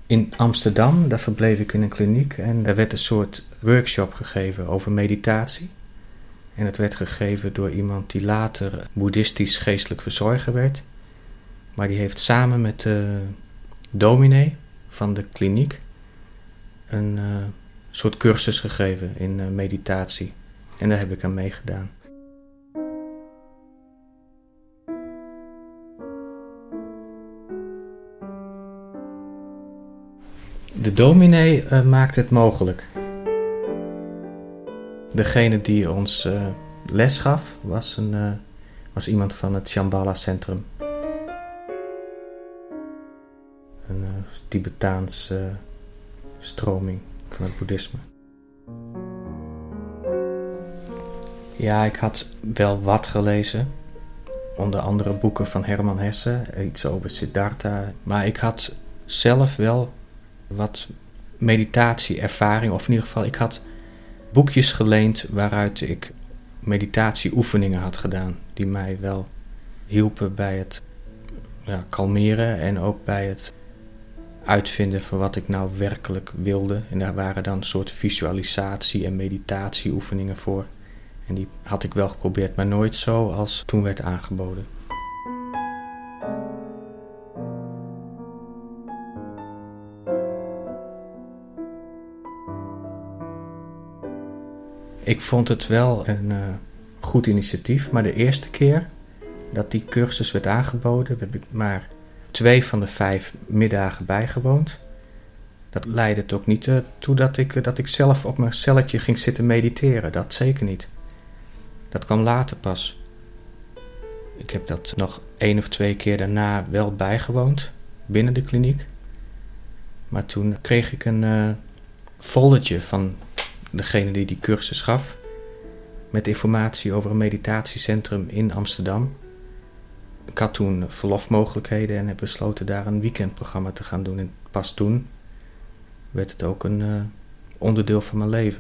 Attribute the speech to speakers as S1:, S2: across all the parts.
S1: In Amsterdam, daar verbleef ik in een kliniek en daar werd een soort workshop gegeven over meditatie. En het werd gegeven door iemand die later boeddhistisch geestelijk verzorger werd. Maar die heeft samen met de dominee van de kliniek een soort cursus gegeven in meditatie. En daar heb ik aan meegedaan. De dominee maakte het mogelijk. Degene die ons les gaf was iemand van het Shambhala Centrum. Een Tibetaanse stroming van het boeddhisme. Ja, ik had wel wat gelezen. Onder andere boeken van Hermann Hesse, iets over Siddhartha. Maar ik had zelf wel wat meditatieervaring, of in ieder geval, ik had boekjes geleend waaruit ik meditatieoefeningen had gedaan. Die mij wel hielpen bij het kalmeren en ook bij het uitvinden van wat ik nou werkelijk wilde. En daar waren dan een soort visualisatie- en meditatieoefeningen voor. En die had ik wel geprobeerd, maar nooit zo als toen werd aangeboden. Ik vond het wel een goed initiatief, maar de eerste keer dat die cursus werd aangeboden, heb ik maar 2 van de 5 middagen bijgewoond. Dat leidde het ook niet toe dat ik zelf op mijn celletje ging zitten mediteren. Dat zeker niet. Dat kwam later pas. Ik heb dat nog 1 of 2 keer daarna wel bijgewoond, binnen de kliniek. Maar toen kreeg ik een foldertje van degene die die cursus gaf, met informatie over een meditatiecentrum in Amsterdam. Ik had toen verlofmogelijkheden en heb besloten daar een weekendprogramma te gaan doen. En pas toen werd het ook een onderdeel van mijn leven.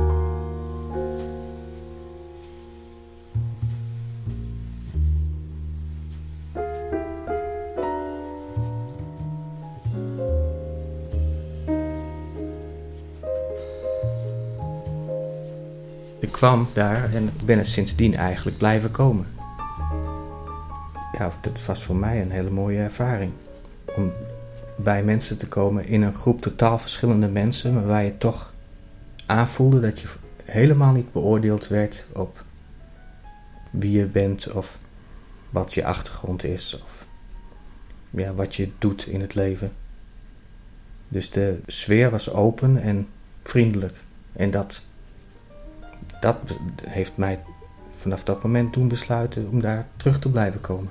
S1: Ik kwam daar en ben er sindsdien eigenlijk blijven komen. Ja, dat was voor mij een hele mooie ervaring. Om bij mensen te komen in een groep totaal verschillende mensen, maar waar je toch aanvoelde dat je helemaal niet beoordeeld werd op wie je bent of wat je achtergrond is of wat je doet in het leven. Dus de sfeer was open en vriendelijk. En dat heeft mij vanaf dat moment doen besluiten om daar terug te blijven komen.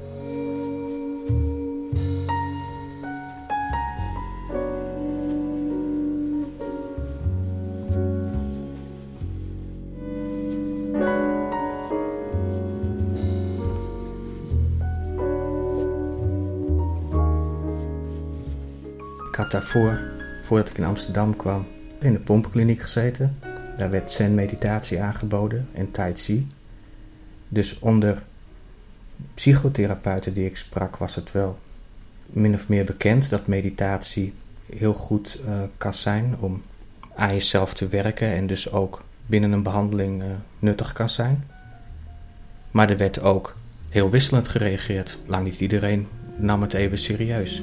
S1: Ik had daarvoor, voordat ik in Amsterdam kwam, in de pompenkliniek gezeten. Daar werd zen-meditatie aangeboden en tai chi. Dus onder psychotherapeuten die ik sprak was het wel min of meer bekend dat meditatie heel goed kan zijn om aan jezelf te werken en dus ook binnen een behandeling nuttig kan zijn. Maar er werd ook heel wisselend gereageerd. Lang niet iedereen nam het even serieus.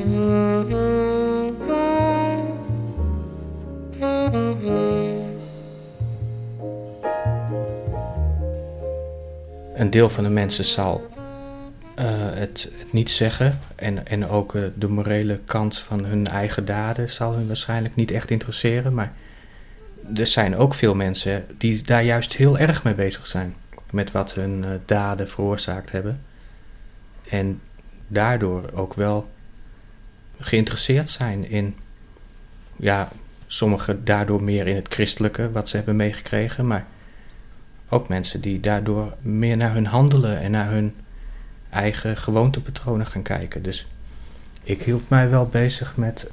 S1: Een deel van de mensen zal het niet zeggen en ook de morele kant van hun eigen daden zal hun waarschijnlijk niet echt interesseren. Maar er zijn ook veel mensen die daar juist heel erg mee bezig zijn. Met wat hun daden veroorzaakt hebben. En daardoor ook wel geïnteresseerd zijn in, sommigen daardoor meer in het christelijke wat ze hebben meegekregen, maar ook mensen die daardoor meer naar hun handelen en naar hun eigen gewoontepatronen gaan kijken. Dus ik hield mij wel bezig met...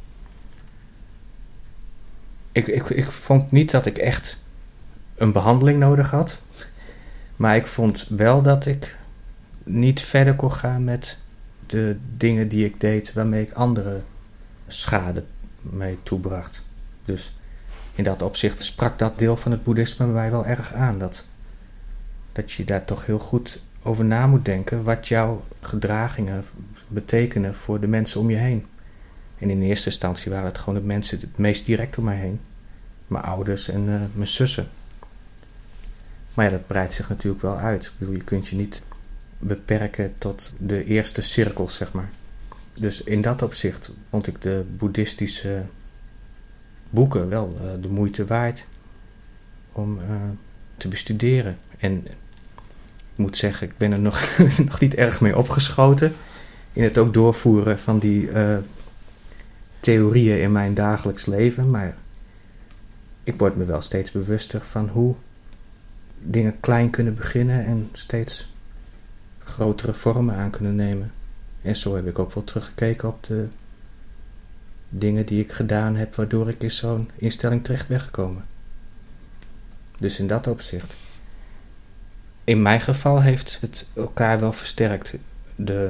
S1: Ik vond niet dat ik echt een behandeling nodig had. Maar ik vond wel dat ik niet verder kon gaan met de dingen die ik deed waarmee ik anderen schade mee toebracht. Dus in dat opzicht sprak dat deel van het boeddhisme mij wel erg aan. Dat je daar toch heel goed over na moet denken wat jouw gedragingen betekenen voor de mensen om je heen. En in eerste instantie waren het gewoon de mensen het meest direct om mij heen. Mijn ouders en mijn zussen. Maar ja, dat breidt zich natuurlijk wel uit. Ik bedoel, je kunt je niet beperken tot de eerste cirkel, zeg maar. Dus in dat opzicht vond ik de boeddhistische boeken wel de moeite waard om te bestuderen. En ik moet zeggen, ik ben er nog niet erg mee opgeschoten in het ook doorvoeren van die theorieën in mijn dagelijks leven. Maar ik word me wel steeds bewuster van hoe dingen klein kunnen beginnen en steeds grotere vormen aan kunnen nemen. En zo heb ik ook wel teruggekeken op de dingen die ik gedaan heb, waardoor ik in zo'n instelling terecht ben gekomen. Dus in dat opzicht. In mijn geval heeft het elkaar wel versterkt. De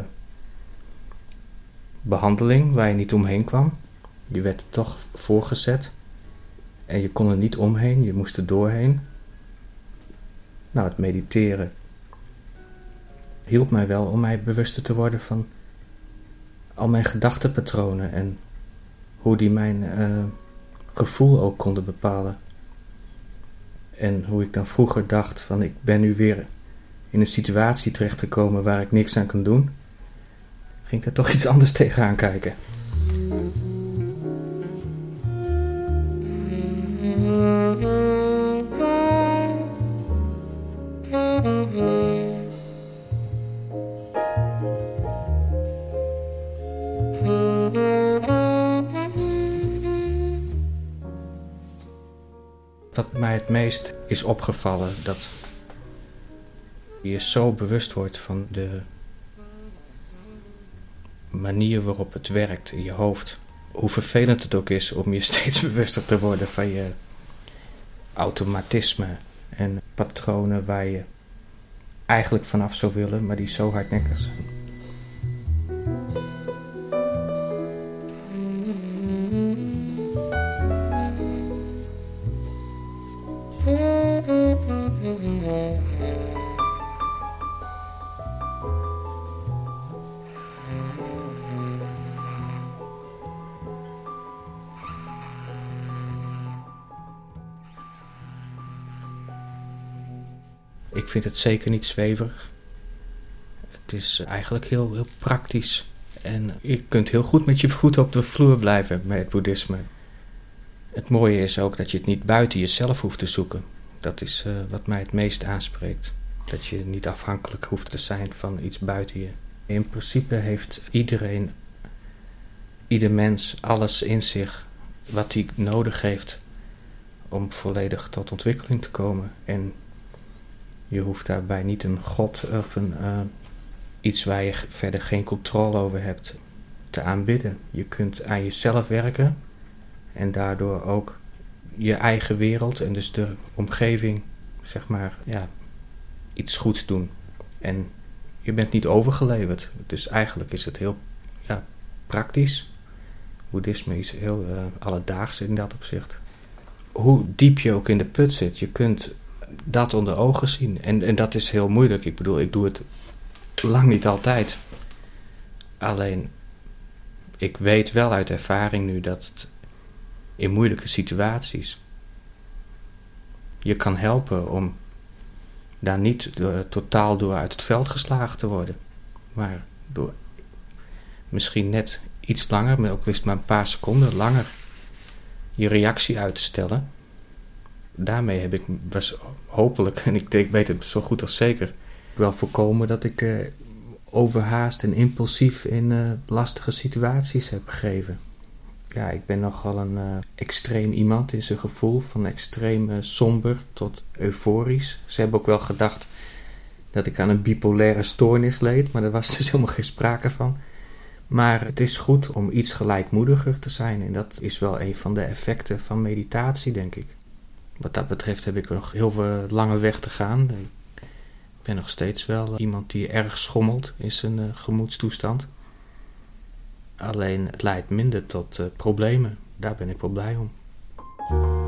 S1: behandeling waar je niet omheen kwam. Je werd er toch voorgezet. En je kon er niet omheen, je moest er doorheen. Nou, het mediteren hielp mij wel om mij bewuster te worden van al mijn gedachtenpatronen en hoe die mijn gevoel ook konden bepalen. En hoe ik dan vroeger dacht van ik ben nu weer in een situatie terecht te komen waar ik niks aan kan doen, ging ik daar toch iets anders tegenaan kijken. Wat mij het meest is opgevallen, dat je zo bewust wordt van de manier waarop het werkt in je hoofd. Hoe vervelend het ook is om je steeds bewuster te worden van je automatisme en patronen waar je eigenlijk vanaf zou willen, maar die zo hardnekkig zijn. Ik vind het zeker niet zweverig. Het is eigenlijk heel praktisch. En je kunt heel goed met je voeten op de vloer blijven met het boeddhisme. Het mooie is ook dat je het niet buiten jezelf hoeft te zoeken. Dat is wat mij het meest aanspreekt. Dat je niet afhankelijk hoeft te zijn van iets buiten je. In principe heeft ieder mens alles in zich wat hij nodig heeft om volledig tot ontwikkeling te komen. En je hoeft daarbij niet een god of iets waar je verder geen controle over hebt te aanbidden. Je kunt aan jezelf werken en daardoor ook je eigen wereld en dus de omgeving, zeg maar, iets goeds doen. En je bent niet overgeleverd. Dus eigenlijk is het heel praktisch. Boeddhisme is heel alledaags in dat opzicht. Hoe diep je ook in de put zit, je kunt dat onder ogen zien. En dat is heel moeilijk. Ik bedoel, ik doe het lang niet altijd. Alleen, ik weet wel uit ervaring nu dat het in moeilijke situaties je kan helpen om daar niet totaal door uit het veld geslagen te worden. Maar door misschien net iets langer, maar ook liefst maar een paar seconden langer, je reactie uit te stellen. Daarmee heb ik hopelijk, en ik weet het zo goed als zeker, wel voorkomen dat ik overhaast en impulsief in lastige situaties heb gegeven. Ja, ik ben nogal een extreem iemand in zijn gevoel, van extreem somber tot euforisch. Ze hebben ook wel gedacht dat ik aan een bipolaire stoornis leed, maar daar was dus helemaal geen sprake van. Maar het is goed om iets gelijkmoediger te zijn en dat is wel een van de effecten van meditatie, denk ik. Wat dat betreft heb ik nog heel veel lange weg te gaan. Ik ben nog steeds wel iemand die erg schommelt in zijn gemoedstoestand. Alleen het leidt minder tot problemen. Daar ben ik wel blij om.